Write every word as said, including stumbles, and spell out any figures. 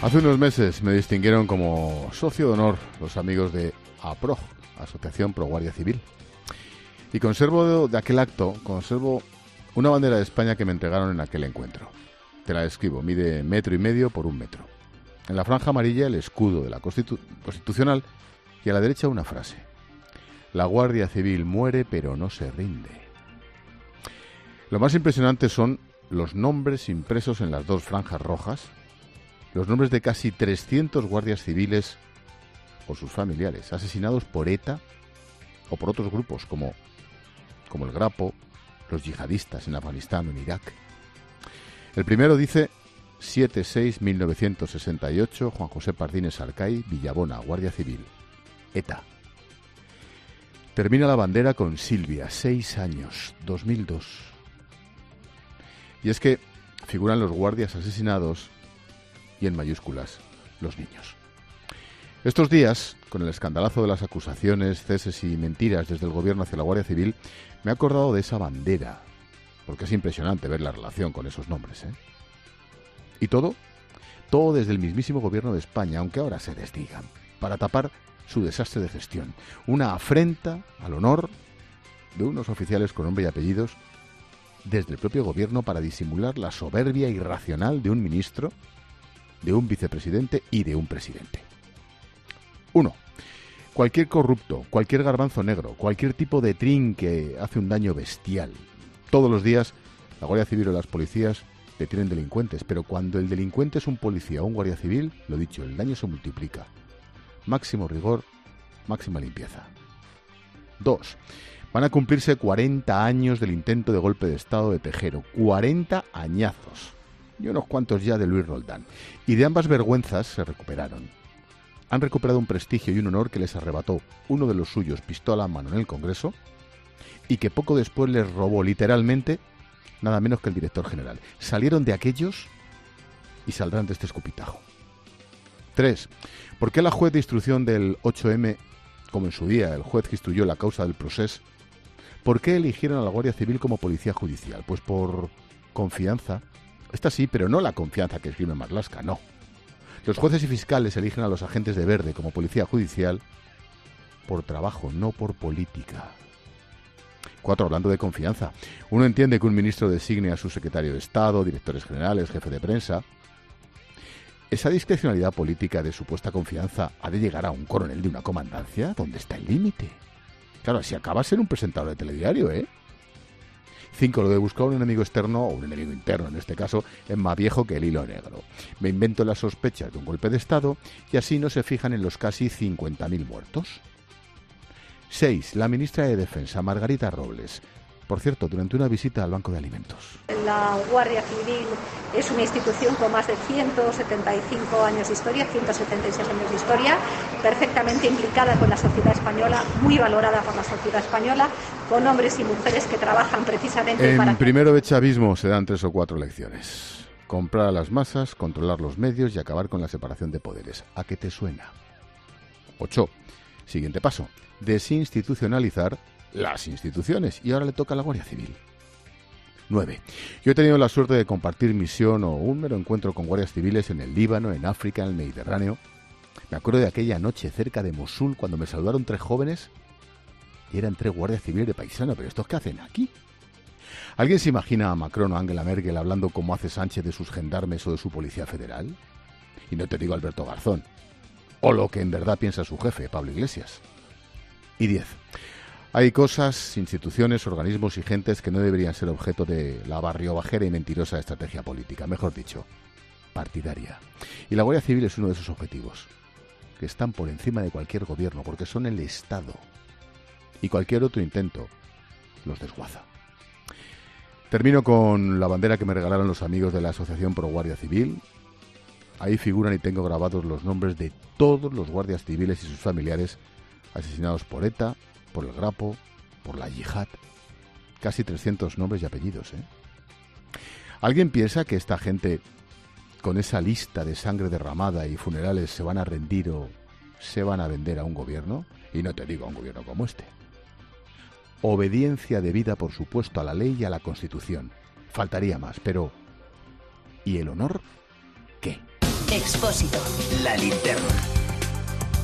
Hace unos meses me distinguieron como socio de honor los amigos de APROG, Asociación Pro Guardia Civil. Y conservo de aquel acto, conservo una bandera de España que me entregaron en aquel encuentro. Te la describo, mide metro y medio por un metro. En la franja amarilla el escudo de la Constitu- Constitucional y a la derecha una frase. La Guardia Civil muere pero no se rinde. Lo más impresionante son los nombres impresos en las dos franjas rojas, los nombres de casi trescientos guardias civiles o sus familiares, asesinados por ETA o por otros grupos como, como el Grapo, los yihadistas en Afganistán o en Irak. El primero dice siete seis mil novecientos sesenta y ocho, Juan José Pardines Arcay, Villabona, Guardia Civil, ETA. Termina la bandera con Silvia, seis años, dos mil dos. Y es que figuran los guardias asesinados y en mayúsculas los niños. Estos días, con el escandalazo de las acusaciones, ceses y mentiras desde el gobierno hacia la Guardia Civil, me he acordado de esa bandera, porque es impresionante ver la relación con esos nombres, ¿eh? Y todo, todo desde el mismísimo gobierno de España, aunque ahora se desdigan, para tapar su desastre de gestión. Una afrenta al honor de unos oficiales con nombre y apellidos desde el propio gobierno para disimular la soberbia irracional de un ministro, de un vicepresidente y de un presidente. Uno. Cualquier corrupto, cualquier garbanzo negro, cualquier tipo de trinque hace un daño bestial. Todos los días la Guardia Civil o las policías detienen delincuentes, pero cuando el delincuente es un policía o un guardia civil, lo dicho, el daño se multiplica. Máximo rigor, máxima limpieza. Dos. Van a cumplirse cuarenta años del intento de golpe de Estado de Tejero. cuarenta añazos. Y unos cuantos ya de Luis Roldán. Y de ambas vergüenzas se recuperaron. Han recuperado un prestigio y un honor que les arrebató uno de los suyos pistola a mano en el Congreso y que poco después les robó literalmente nada menos que el director general. Salieron de aquellos y saldrán de este escupitajo. Tres. ¿Por qué la juez de instrucción del ocho eme, como en su día el juez que instruyó la causa del Procés, por qué eligieron a la Guardia Civil como policía judicial? Pues por confianza. Esta sí, pero no la confianza que escribe Marlaska, no. Los jueces y fiscales eligen a los agentes de verde como policía judicial por trabajo, no por política. Cuatro, hablando de confianza. Uno entiende que un ministro designe a su secretario de Estado, directores generales, jefe de prensa. ¿Esa discrecionalidad política de supuesta confianza ha de llegar a un coronel de una comandancia? ¿Dónde está el límite? Claro, si acaba ser un presentador de telediario, ¿eh? Cinco, lo de buscar un enemigo externo, o un enemigo interno en este caso, es más viejo que el hilo negro. Me invento las sospechas de un golpe de Estado y así no se fijan en los casi cincuenta mil muertos. Seis, la ministra de Defensa, Margarita Robles. Por cierto, durante una visita al Banco de Alimentos. La Guardia Civil es una institución con más de ciento setenta y cinco años de historia, ciento setenta y seis años de historia, perfectamente implicada con la sociedad española, muy valorada por la sociedad española, con hombres y mujeres que trabajan precisamente en para... En primero de chavismo se dan tres o cuatro lecciones. Comprar a las masas, controlar los medios y acabar con la separación de poderes. ¿A qué te suena? Ocho. Siguiente paso. Desinstitucionalizar las instituciones. Y ahora le toca a la Guardia Civil. nueve. Yo he tenido la suerte de compartir misión o un mero encuentro con guardias civiles en el Líbano, en África, en el Mediterráneo. Me acuerdo de aquella noche cerca de Mosul cuando me saludaron tres jóvenes y eran tres guardias civiles de paisano. ¿Pero estos qué hacen aquí? ¿Alguien se imagina a Macron o Angela Merkel hablando como hace Sánchez de sus gendarmes o de su policía federal? Y no te digo Alberto Garzón. O lo que en verdad piensa su jefe, Pablo Iglesias. Y diez. Hay cosas, instituciones, organismos y gentes que no deberían ser objeto de la barriobajera y mentirosa estrategia política, mejor dicho, partidaria. Y la Guardia Civil es uno de esos objetivos, que están por encima de cualquier gobierno, porque son el Estado. Y cualquier otro intento los desguaza. Termino con la bandera que me regalaron los amigos de la Asociación Pro Guardia Civil. Ahí figuran y tengo grabados los nombres de todos los guardias civiles y sus familiares asesinados por ETA, por el Grapo, por la Yihad. Casi trescientos nombres y apellidos, ¿eh? ¿Alguien piensa que esta gente, con esa lista de sangre derramada y funerales, se van a rendir o se van a vender a un gobierno? Y no te digo a un gobierno como este. Obediencia debida, por supuesto, a la ley y a la Constitución. Faltaría más, pero... ¿y el honor? ¿Qué? Expósito. La linterna.